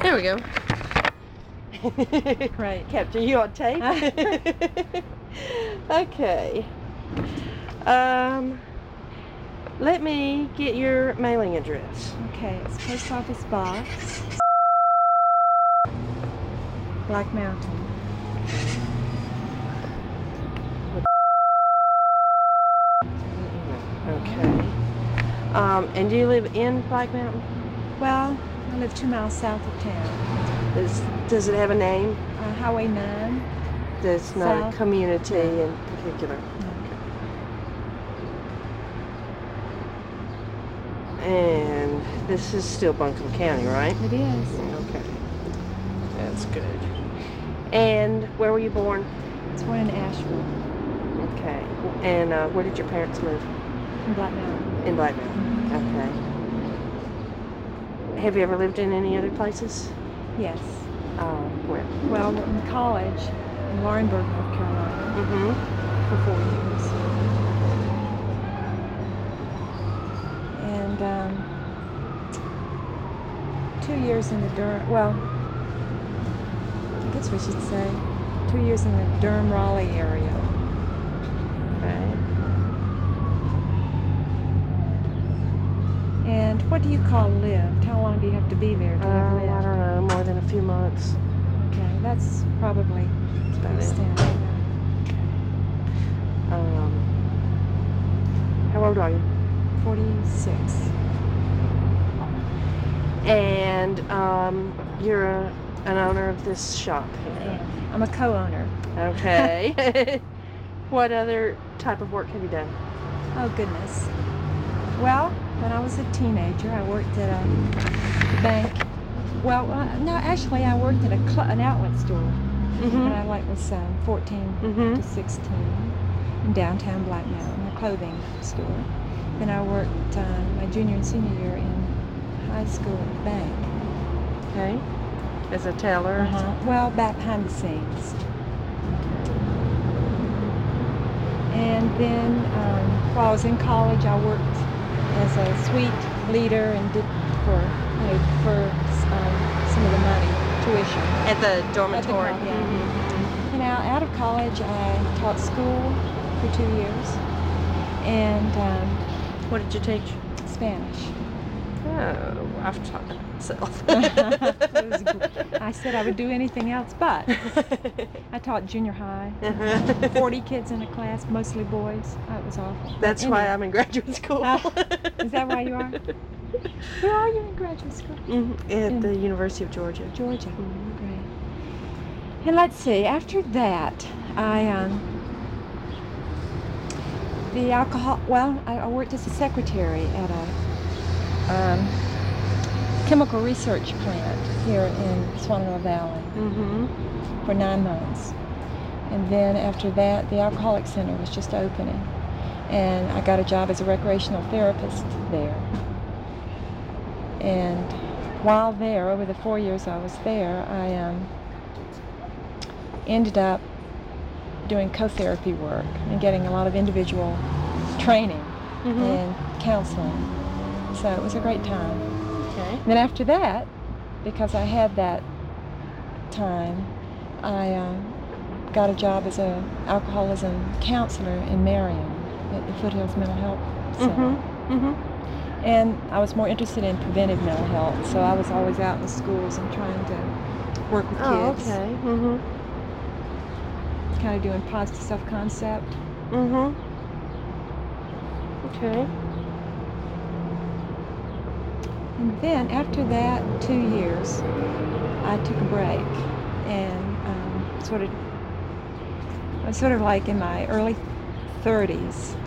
There we go. Right. Capture you on tape. Okay. Let me get your mailing address. Okay, it's Post Office Box, Black Mountain. Okay. And do you live in Black Mountain? Well, I live 2 miles south of town. Does it have a name? Highway 9. There's not a South. community in particular. And this is still Buncombe County, right? It is. Okay. That's good. And where were you born? It's one in Asheville, Okay. And where did your parents live? in Black Mountain. In Black Mountain. Okay. Have you ever lived in any other places? Yes. Where? Well, in college in Laurinburg, North Carolina, Mm-hmm. for 4 years. And 2 years in the Durham, well, I guess we should say 2 years in the Durham-Raleigh area. Okay. And what do you call lived? How long do you have to be there to have I lived? don't know, more than a few months. Okay, that's probably That's the about it. extent. How old are you? 46. And you're an owner of this shop here. I'm a co-owner. Okay. What other type of work have you done? Oh, goodness. Well, when I was a teenager, I worked at a bank. Well, no, actually, I worked at an outlet store. When I was 14 to 16 in downtown Black Mountain, a clothing store. Then I worked my junior and senior year in high school at the bank. Okay. As a teller? Well, back behind the scenes. And then while I was in college, I worked as a suite leader and did for some of the money, tuition. At the dormitory? At the And now, out of college, I taught school for 2 years. And What did you teach? Spanish. Oh, I've taught that myself. I said I would do anything else, but I taught junior high. 40 kids in a class, mostly boys. It was awful. That's why I'm in graduate school. Is that why you are? Where are you in graduate school? At the University of Georgia. Georgia. Great. And let's see, after that, I worked as a secretary at a chemical research plant here in Swannanoa Valley for 9 months. And then after that, the Alcoholic Center was just opening. And I got a job as a recreational therapist there. And while there, over the 4 years I was there, I ended up doing co-therapy work and getting a lot of individual training and counseling. So it was a great time. Okay. And then after that, because I had that time, I got a job as an alcoholism counselor in Marion at the Foothills Mental Health Center. And I was more interested in preventive mental health, so I was always out in the schools and trying to work with kids. Oh, okay. Kind of doing positive self-concept. Okay. And then after that 2 years, I took a break and I was sort of like in my early 30s.